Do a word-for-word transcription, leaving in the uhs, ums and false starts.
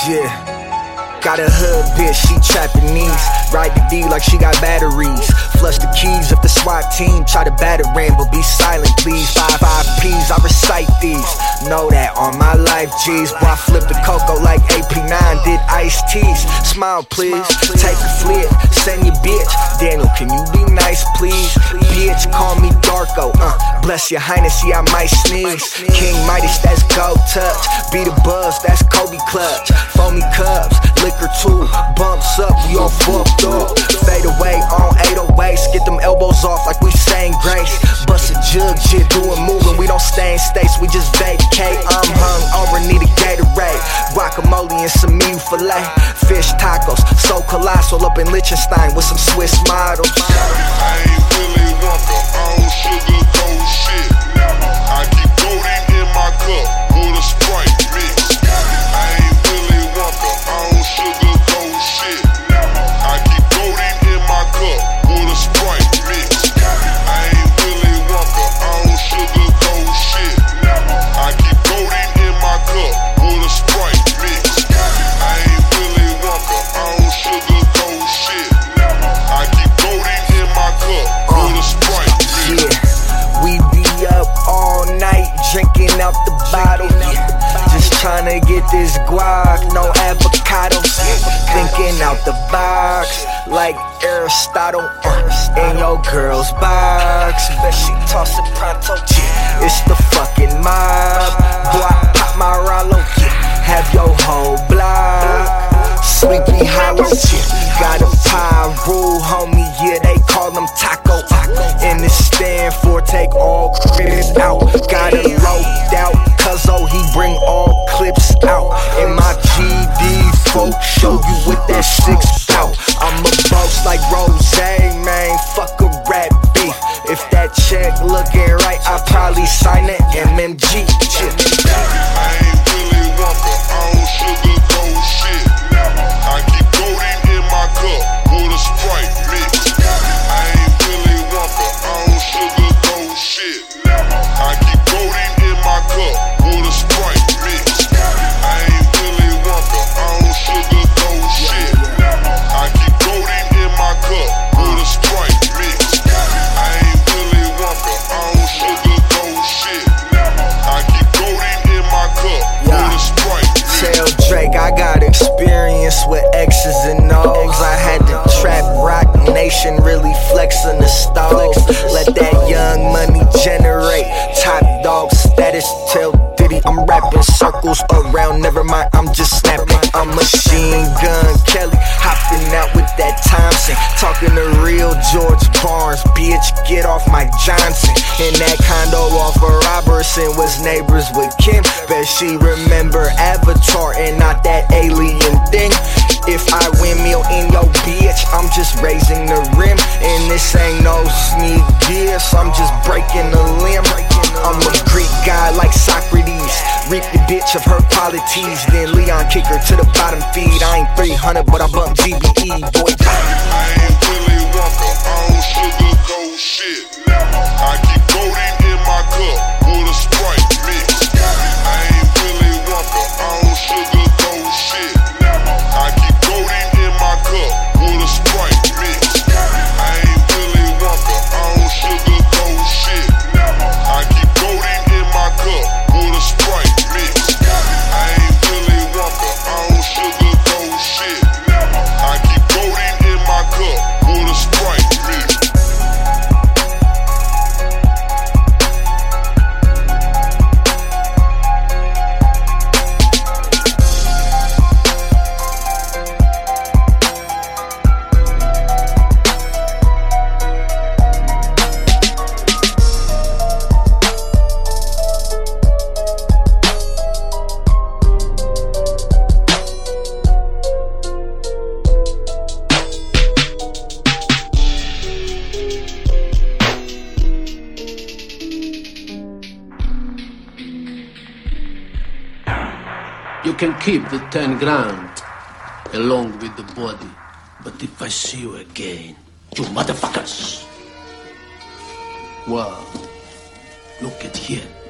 Yeah. Got a hood bitch, she trapping these. Ride the D like she got batteries. Flush the keys if the SWAT team try to batter ram, but be silent please. Five five P's, I recite these. Know that on my life, G's. Boy, I flip the cocoa like A P nine did Ice T's. Smile please, take a flip, send your bitch. Daniel, can you be nice please? Bitch, call me Darko, uh, bless your highness, yeah I might sneeze. King Midas, that's gold touch. Be the buzz, that's Kobe clutch. Foamy cups, liquor too, bumps up, we all fucked up. Fade away on eight oh eights, get them elbows off like we sang grace. Bust a jug, shit, doing moving, we don't stay in states, we just vacate. I'm hung over, need a Gatorade, guacamole and some meat filet, fish tacos, so colossal up in Liechtenstein with some Swiss models. I ain't really want the old sugar coat shit. I keep golden in my cup with a Sprite mix. I ain't really want the old sugar coat shit. I keep golden in my cup with a Sprite mix. I ain't really want the old sugar coat shit. I keep golden in my cup with a Sprite mix. I ain't really want the old sugar coat shit. I keep golden in my cup with a Sprite mix. Yeah, we be up all night drinking out the bottle. Just tryna get this guac, no avocados. Thinking out the box like Aristotle uh, in your girl's box. Bet she toss it pronto. It's the fucking mob. Boy, I pop my Rollo. Have your whole block Sleepy Hollow. Got a pie rule, homie. Yeah, they call them taco. And it stand for take all credit out. Got it loaded out, cuz oh, he bring all clips out. And my G D folks show you with that six out. I'm a boss like Rose, man. Fuck a rap beef. If that check looking right, I probably sign it M M G. Chip. I ain't really want the old sugar coat shit. I keep golden in my cup with a Sprite mix. I ain't really want the old sugar coat shit. I keep golden in my cup with a Sprite mix. I ain't really want the old sugar coat shit. I keep golden in my cup with a Sprite mix. I ain't really want the old sugar coat shit. I keep golden in my cup with a Sprite mix. Tell Drake I got experience with X's and O's. I had to trap Rock Nation, really flexing the stove. Let that young money generate top dog status. Tell Diddy I'm rapping circles around. Never mind, I'm just snapping. I'm Machine Gun Kelly, hopping out with that Thompson. Talking to real George Barnes, bitch, get off Mike Johnson. And that condo off of Robertson was neighbors with Kim. Bet she remember Avatar and not that alien thing. If I windmill in your bitch, I'm just raising the rim. And this ain't no sneak diss, I'm just breaking the limb. I'm a Greek guy like Socrates, reap the bitch of her qualities. Then Leon kick her to the bottom feed. I ain't three hundred but I bump G B E, boy. I ain't really want the old sugar coat shit. I keep golden in my cup with a Sprite mix. I ain't really want the old sugar coat shit. I keep golden in my cup with a Sprite mix. I ain't really want the old sugar coat shit. I keep golden in my cup with a Sprite mix. I ain't really want the old sugar coat shit. I keep golden in my cup with a Sprite mix. You can keep the ten grand along with the body, but if I see you again, you motherfuckers, well, look at here.